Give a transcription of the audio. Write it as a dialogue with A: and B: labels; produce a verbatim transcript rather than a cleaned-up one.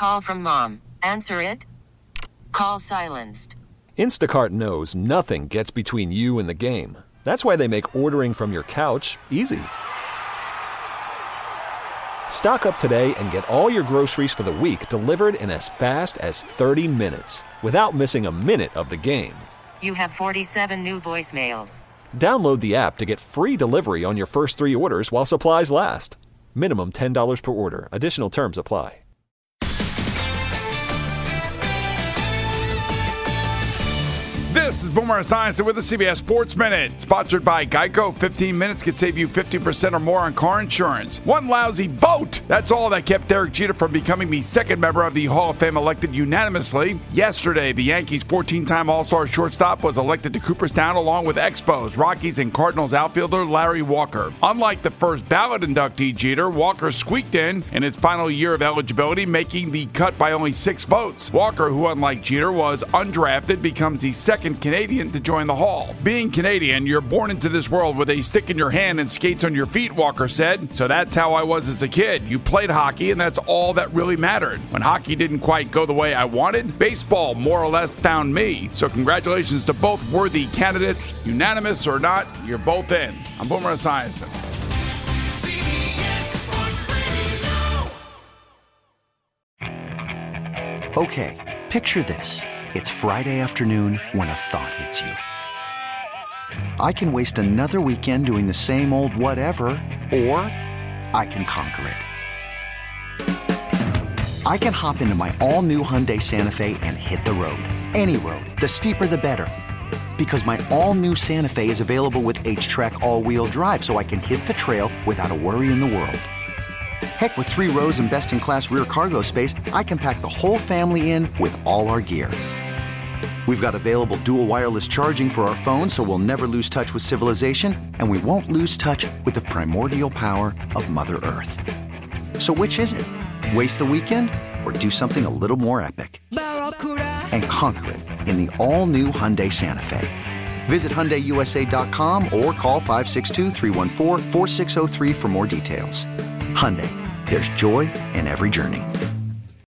A: call from mom. Answer it. Call silenced.
B: Instacart knows nothing gets between you and the game. That's why they make ordering from your couch easy. Stock up today and get all your groceries for the week delivered in as fast as thirty minutes without missing a minute of the game.
A: You have forty-seven new voicemails.
B: Download the app to get free delivery on your first three orders while supplies last. Minimum ten dollars per order. Additional terms apply.
C: This is Boomer Esiason with the C B S Sports Minute, sponsored by Geico. fifteen minutes could save you fifty percent or more on car insurance. One lousy vote! That's all that kept Derek Jeter from becoming the second member of the Hall of Fame elected unanimously. Yesterday, the Yankees' fourteen-time All-Star shortstop was elected to Cooperstown along with Expos, Rockies, and Cardinals outfielder Larry Walker. Unlike the first ballot inductee Jeter, Walker squeaked in in his final year of eligibility, making the cut by only six votes. Walker, who unlike Jeter was undrafted, becomes the second Canadian to join the Hall. Being Canadian, you're born into this world with a stick in your hand and skates on your feet, Walker said. So that's how I was as a kid. You played hockey, and that's all that really mattered. When hockey didn't quite go the way I wanted, baseball more or less found me. So congratulations to both worthy candidates. Unanimous or not, you're both in. I'm Boomer Esiason.
D: Okay, picture this. It's Friday afternoon when a thought hits you. I can waste another weekend doing the same old whatever, or I can conquer it. I can hop into my all-new Hyundai Santa Fe and hit the road. Any road. The steeper, the better. Because my all-new Santa Fe is available with H-Track all-wheel drive, so I can hit the trail without a worry in the world. Heck, with three rows and best-in-class rear cargo space, I can pack the whole family in with all our gear. We've got available dual wireless charging for our phones, so we'll never lose touch with civilization, and we won't lose touch with the primordial power of Mother Earth. So which is it? Waste the weekend or do something a little more epic? And conquer it in the all-new Hyundai Santa Fe. Visit Hyundai U S A dot com or call five six two, three one four, four six zero three for more details. Hyundai, there's joy in every journey.